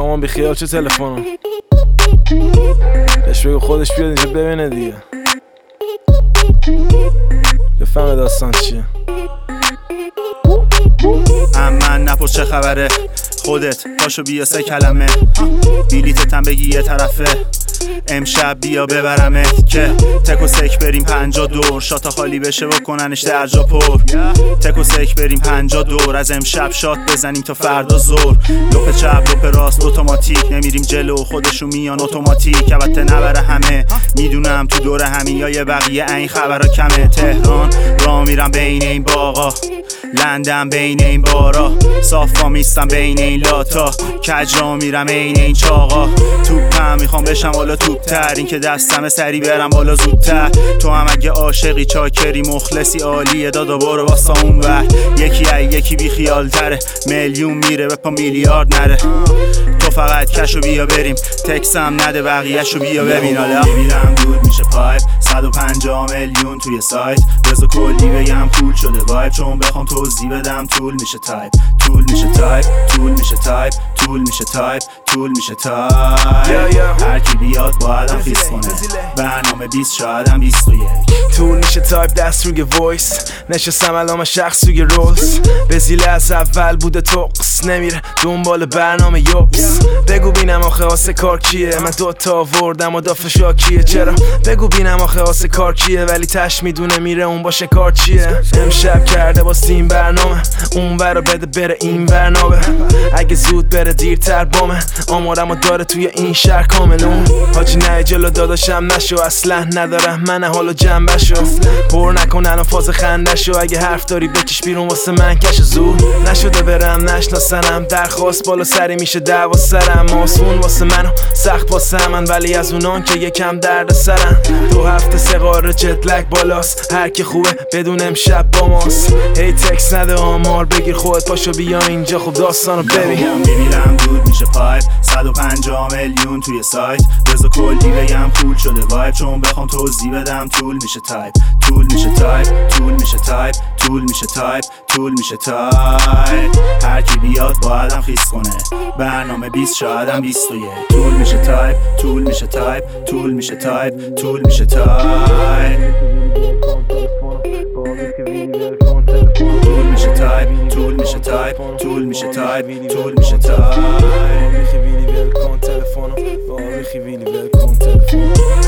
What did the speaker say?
مامان بیخیال چه تلفنم بهش بگو خودش بیاد اینجا ببینه دیگه بفهمه داستان چیه. من نپرس چه خبره خودت پاشو بیا 3 کلمه بیلیتتم بگی یه طرفه امشب بیا ببرمت که تک و سک بریم 50 دور شاتا خالی بشه بکننش درجا پر تک و سک بریم 50 دور از امشب شات بزنیم تا فردا زور لپ چپ لپ راست اتوماتیک نمیریم جلو خودشون میان اتوماتیک البته نبره همه میدونم تو دور همین یا یه بقیه این خبرها کمه تهران راه میرم بین این باغا لندن بین این بارا صافا میستم بین این لاتا کج را میرم این این چاقا توپم میخوام بشم بالا توپتر این که دستم سری برم بالا زودتر تو هم اگه عاشقی چاکری مخلصی عالیه دادا برو واسه اون ور یکی بی خیال تره میلیون میره به پا میلیارد نره تو فقط کشو بیا بریم تکسم نده بقیهشو بیا ببین حالا میبینم دود میشه پایپ 150 میلیون توی سایت بزا کلی بگم کول شده وایب چون بخوام توضیح بدم طول میشه تایپ طول میشه تایپ طول میشه تایپ طول میشه تایپ طول میشه تایپ هر کی بیاد بایدم خیس کنه برنامه 20 شایدم 21 طول میشه تایپ دست روی وایس نشستم علامه شخص روی رولز بزیله از اول بوده توقس نمیره دنبال برنامه یوبس بگو بینم آخه آسه کار کیه من دوتا آوردم و دافه شاکیه چرا بگو بینم آخه آسه کار کیه ولی تش میدونه میره اون باشه کار چیه امشب کرده با این برنامه اون برا بده بره این برنامه اگه زود بره دیرتر بامه آمارمو داره توی این شهر کاملون حاجی نه جلو داداشم نشو اصلا ندارم من حالو جنبشو پر نکن الان فاز خندشو اگه حرف داری بکش بیرون واسه من کش زود نشده برم نشناسنم درخواست بالا سری میشه دعوا سرم آسمون واسه منو سخت واسه من ولی از اونان که یکم درد سرم 2 هفته 3 قاره جتلک بالاست هر کی خوبه بدون امشب با ماست هی تکس نده آمار بگیر خودت پاشو بیا اینجا خب داستانو ببین میبینم دود میشه پایپ 150 میلیون توی سایت بزا کلی بگم کول شده وایب چون بخوام توضیح بدم طول میشه تایپ طول میشه تایپ طول میشه تایپ طول میشه تایپ طول میشه تایپ هر کی بیاد بایدم خیس کنه برنامه 20 شایدم 21 طول میشه تایپ طول میشه تایپ طول میشه تایپ طول میشه تایپ طول میشه تایپ طول میشه تایپ طول میشه تایپ طول میشه تایپ